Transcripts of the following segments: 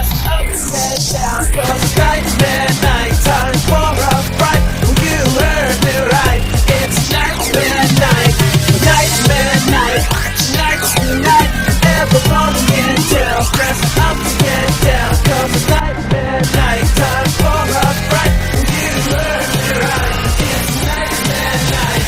dress up and head down. 'Cause it's nightmare night, time for a fright. Well, you heard me right, it's nightmare night. Nightmare night, tonight's the night. Everybody can tell, dress up and get down. 'Cause it's nightmare night, time for a fright. Well, you heard me right, it's nightmare night.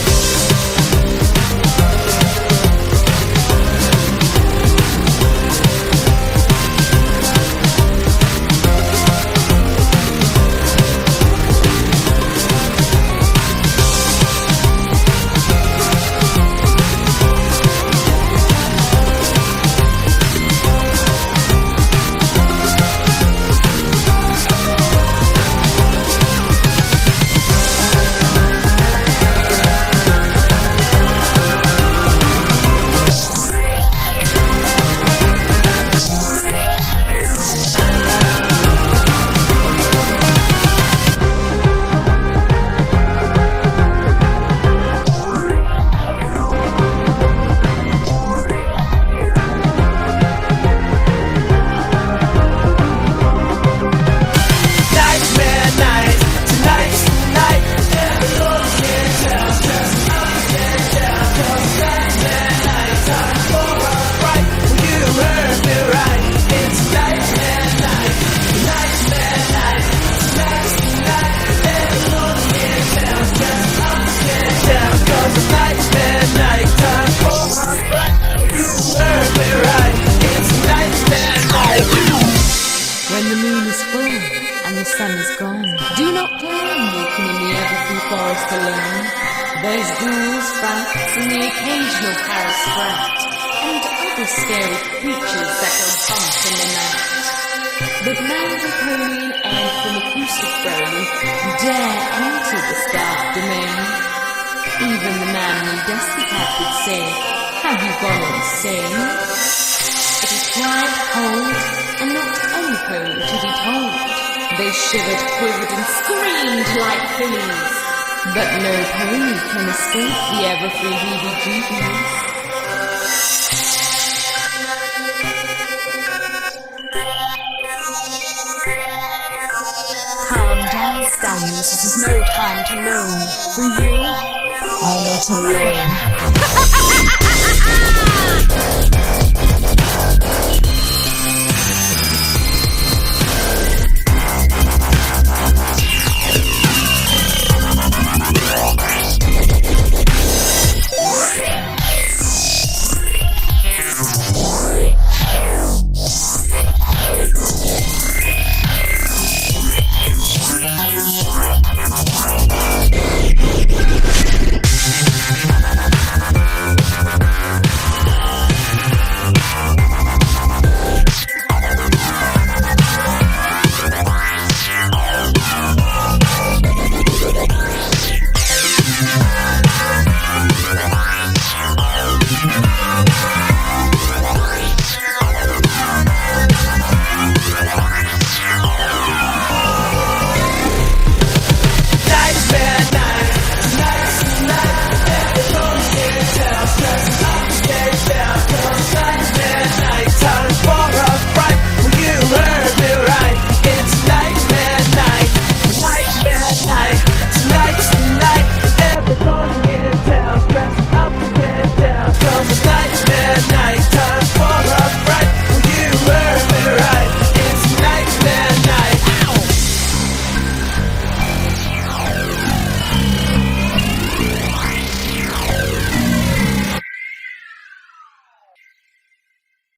When the moon is full and the sun is gone, do not plan walking in the everfree forest alone. There's ghouls, bats, and the occasional Paris rat, and other scary creatures that will bump in the night. But man Draconian and from acoustic throne dare enter this dark domain. Even the man in Dusty Cat would say, have you gone insane? It is quiet, cold, and not any pony to be told. They shivered, quivered, and screamed like fillies. But no pony can escape the everfree heebie-jeebies. Calm down, stallions, this is no time to moan. For you, I know to learn.